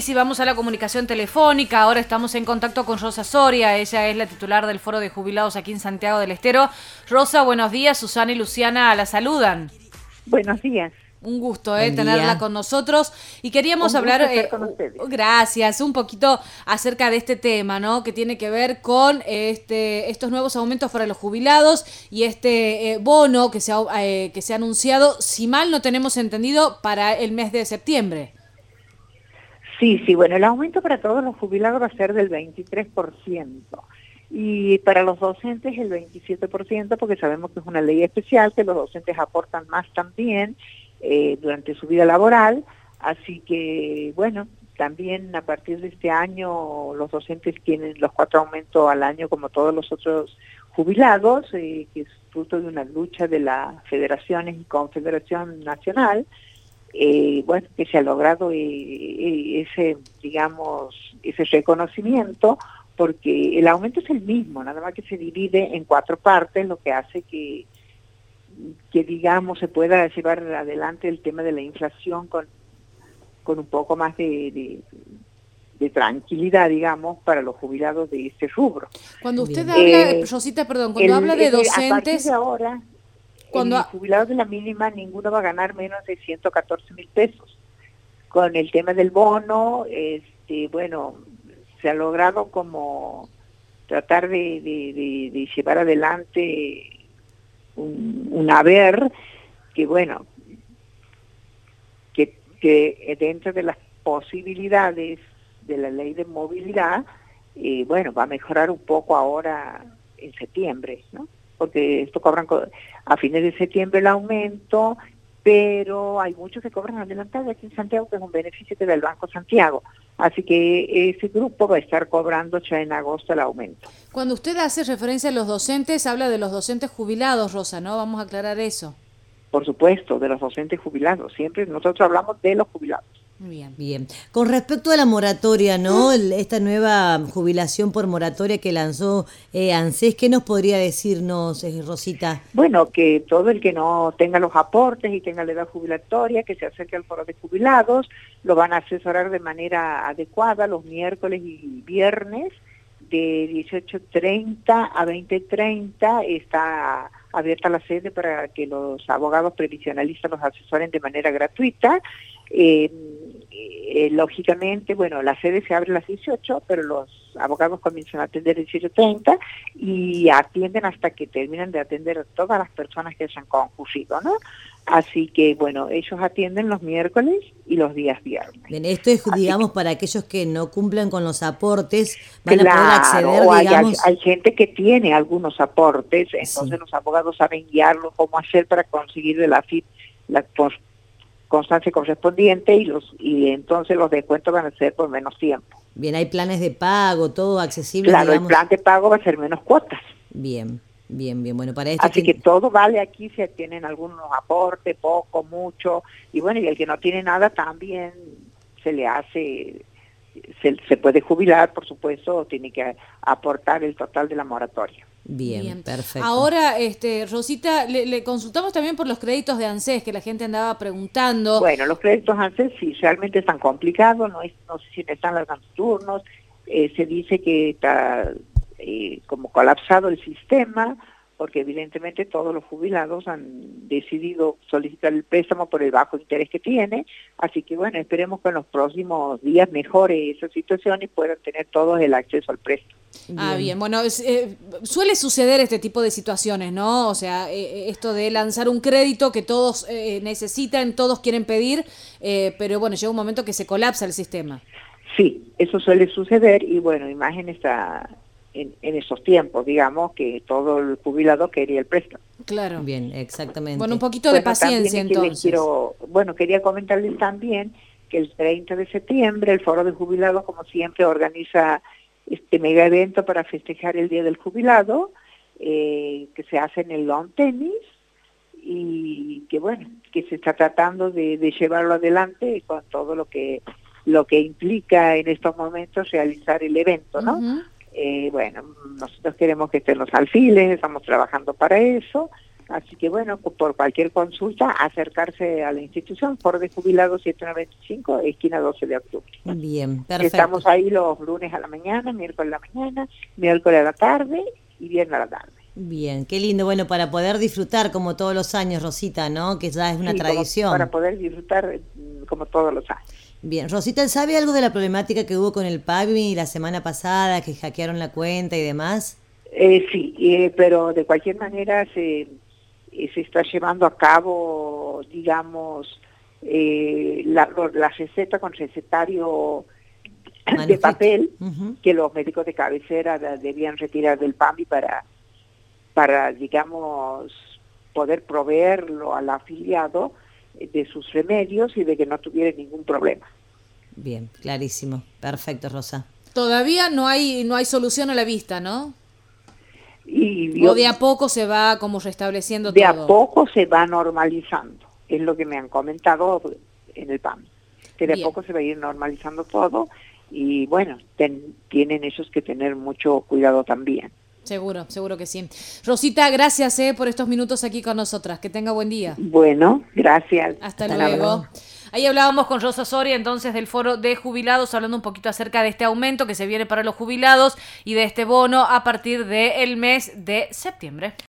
sí, vamos a la comunicación telefónica. Ahora estamos en contacto con Rosa Soria. Ella es la titular del Foro de Jubilados aquí en Santiago del Estero. Rosa, buenos días. Susana y Luciana la saludan. Buenos días. Un gusto Buen tenerla día. con nosotros. Y queríamos hablar, estar con ustedes. gracias, un poquito acerca de este tema, ¿no? Que tiene que ver con estos nuevos aumentos para los jubilados y este bono que se ha anunciado, si mal no tenemos entendido, para el mes de septiembre. Sí, bueno, el aumento para todos los jubilados va a ser del 23%. Y para los docentes el 27%, porque sabemos que es una ley especial, que los docentes aportan más también durante su vida laboral. Así que, bueno, también a partir de este año los docentes tienen los 4 aumentos al año como todos los otros jubilados, que es fruto de una lucha de las federaciones y confederación nacional. Bueno, que se ha logrado ese reconocimiento, porque el aumento es el mismo, nada más que se divide en 4 partes, lo que hace que digamos se pueda llevar adelante el tema de la inflación con un poco más de tranquilidad, digamos, para los jubilados de este rubro. Cuando usted habla, Rosita, perdón, cuando habla de docentes... A partir de ahora, el jubilado de la mínima, ninguno va a ganar menos de 114,000 pesos. Con el tema del bono, bueno, se ha logrado como tratar de llevar adelante un haber que, bueno, que dentro de las posibilidades de la ley de movilidad, bueno, va a mejorar un poco ahora en septiembre, ¿no? Porque esto cobran a fines de septiembre el aumento, pero hay muchos que cobran adelantado aquí en Santiago, que es un beneficio que da el Banco Santiago. Así que ese grupo va a estar cobrando ya en agosto el aumento. Cuando usted hace referencia a los docentes, habla de los docentes jubilados, Rosa, ¿no? Vamos a aclarar eso. Por supuesto, de los docentes jubilados. Siempre nosotros hablamos de los jubilados. Bien. Con respecto a la moratoria, ¿no? Esta nueva jubilación por moratoria que lanzó ANSES, ¿qué nos podría decirnos, Rosita? Bueno, que todo el que no tenga los aportes y tenga la edad jubilatoria, que se acerque al foro de jubilados, lo van a asesorar de manera adecuada los miércoles y viernes de 18:30 a 20:30. Está abierta la sede para que los abogados previsionalistas los asesoren de manera gratuita. Lógicamente, bueno, la sede se abre a las 18, pero los abogados comienzan a atender 18:30 y atienden hasta que terminan de atender a todas las personas que hayan concurrido, ¿no? Así que, bueno, ellos atienden los miércoles y los días viernes. Bien, esto es, digamos, para aquellos que no cumplan con los aportes, van claro, a poder acceder, o digamos... hay gente que tiene algunos aportes, entonces Sí. los abogados saben guiarlos cómo hacer para conseguir de la FIP la constancia correspondiente y entonces los descuentos van a ser por menos tiempo. Bien, hay planes de pago, todo accesible, Claro, digamos... el plan de pago va a ser menos cuotas. Bien. Bueno, para esto... Así que todo vale aquí si tienen algunos aportes, poco, mucho, y bueno, y el que no tiene nada también se le hace, se puede jubilar, por supuesto, tiene que aportar el total de la moratoria. Bien, perfecto. Ahora, Rosita, le consultamos también por los créditos de ANSES, que la gente andaba preguntando. Bueno, los créditos ANSES sí, realmente están complicados, no sé si están largando turnos, se dice que está como colapsado el sistema, porque evidentemente todos los jubilados han decidido solicitar el préstamo por el bajo interés que tiene, así que bueno, esperemos que en los próximos días mejore esa situación y puedan tener todos el acceso al préstamo. Bien, bueno, suele suceder este tipo de situaciones, ¿no? O sea, esto de lanzar un crédito que todos necesitan, todos quieren pedir, pero bueno, llega un momento que se colapsa el sistema. Sí, eso suele suceder y bueno, imagen está... En esos tiempos, digamos, que todo el jubilado quería el préstamo. Claro. Bien, exactamente. Bueno, un poquito de paciencia entonces. Quería comentarles también que el 30 de septiembre el Foro de Jubilados, como siempre, organiza este mega evento para festejar el Día del Jubilado, que se hace en el lawn tenis y que bueno, que se está tratando de llevarlo adelante con todo lo que implica en estos momentos realizar el evento, ¿no? Uh-huh. Bueno, nosotros queremos que estén los alfiles, estamos trabajando para eso, Así que bueno, por cualquier consulta, acercarse a la institución, Foro de Jubilados 7195, esquina 12 de octubre. Bien, perfecto. Estamos ahí los lunes a la mañana, miércoles a la mañana, miércoles a la tarde y viernes a la tarde. Bien, qué lindo, bueno, para poder disfrutar como todos los años, Rosita, ¿no? Que ya es una tradición. Para poder disfrutar como todos los años. Bien, Rosita, ¿sabe algo de la problemática que hubo con el PAMI la semana pasada, que hackearon la cuenta y demás? Sí, pero de cualquier manera se está llevando a cabo, digamos, la receta con recetario de papel que los médicos de cabecera debían retirar del PAMI para, digamos, poder proveerlo al afiliado de sus remedios y de que no tuviera ningún problema. Bien, clarísimo. Perfecto, Rosa. Todavía no hay solución a la vista, ¿no? O de a poco se va como restableciendo todo. De a poco se va normalizando, es lo que me han comentado en el PAMI, que de a poco se va a ir normalizando todo y bueno, tienen ellos que tener mucho cuidado también. Seguro que sí. Rosita, gracias por estos minutos aquí con nosotras. Que tenga buen día. Bueno, gracias. Hasta luego. Ahí hablábamos con Rosa Soria, entonces, del Foro de Jubilados, hablando un poquito acerca de este aumento que se viene para los jubilados y de este bono a partir del mes de septiembre.